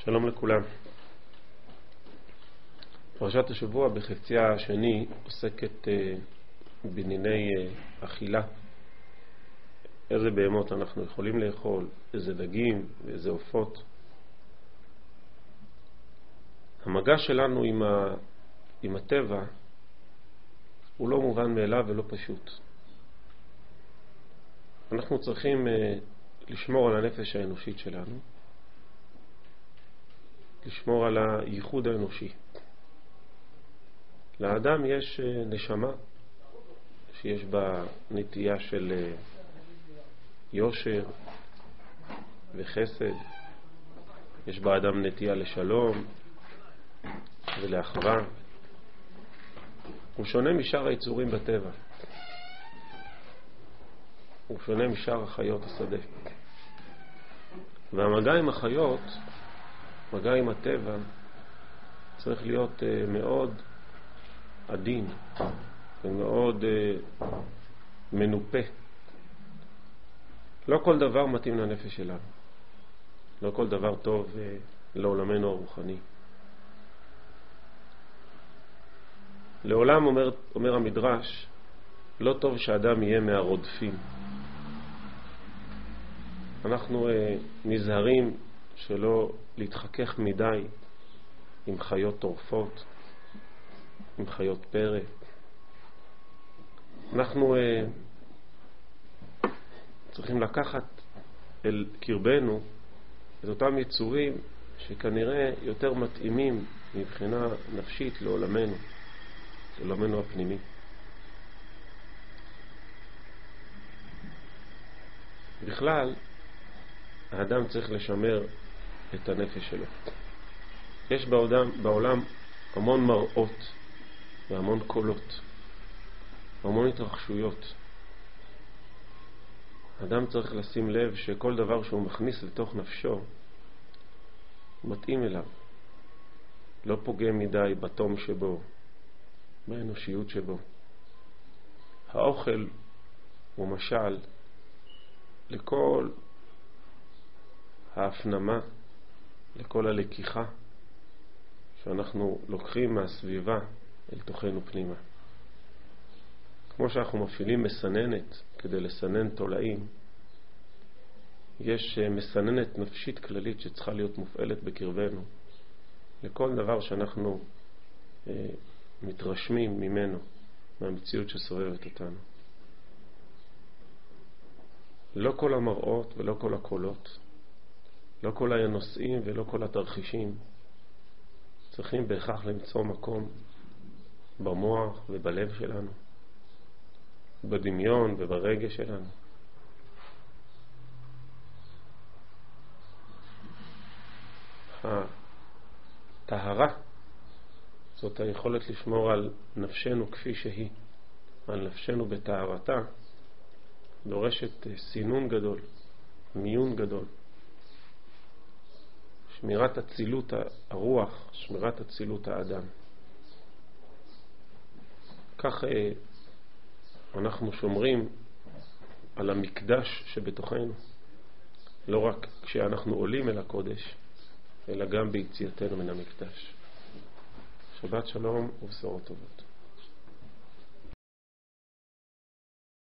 שלום לכולם. פרשת השבוע בחציה השני עוסקת בענייני אכילה. איזה בהמות אנחנו יכולים לאכול, איזה דגים ואיזה עופות. המגע שלנו עם הטבע הוא לא מובן מאליו ולא פשוט. אנחנו צריכים לשמור על הנפש האנושית שלנו, לשמור על הייחוד האנושי. לאדם יש נשמה שיש בה נטייה של יושר וחסד. יש בה אדם נטייה לשלום ולאחווה. הוא שונה משאר היצורים בטבע. הוא שונה משאר החיות השדה. והמגע עם החיות, מגע עם הטבע, צריך להיות מאוד עדין ומאוד מנופה. לא כל דבר מתאים לנפש שלנו. לא כל דבר טוב לעולמנו הרוחני. לעולם אומר המדרש, לא טוב שאדם יהיה מהרודפים. אנחנו נזהרים שלא להתחכך מדי עם חיות טורפות, עם חיות פרא. אנחנו צריכים לקחת אל קרבנו את אותם יצורים שכנראה יותר מתאימים מבחינה נפשית לעולמנו הפנימי. בכלל, האדם צריך לשמר את הנפש שלו. יש בעולם המון מראות והמון קולות, המון התרחשויות. האדם צריך לשים לב שכל דבר שהוא מכניס לתוך נפשו מתאים אליו, לא פוגם מדי בתום שבו, באנושיות שבו. האוכל הוא משל לכל ההפנמה, לכל הלקיחה שאנחנו לוקחים מהסביבה אל תוכנו פנימה. כמו שאנחנו מפעילים מסננת כדי לסנן תולעים, יש מסננת נפשית כללית שצריכה להיות מופעלת בקרבנו לכל דבר שאנחנו מתרשמים ממנו, מהמציאות שסובבת אותנו. לא כל המראות ולא כל הקולות, לא כל הנושאים ולא כל התרחישים צריכים בהכרח למצוא מקום במוח ובלב שלנו, בדמיון וברגש שלנו. הטהרה זאת היכולת לשמור על נפשנו כפי שהיא, על נפשנו בטהרתה, דורשת סינון גדול, מיון גדול, שמירת אצילות הרוח, שמירת אצילות האדם. כך אנחנו שומרים על המקדש שבתוכנו, לא רק כשאנחנו עולים אל הקודש, אלא גם ביציאתנו מן המקדש. שבת שלום ובשורות טובות.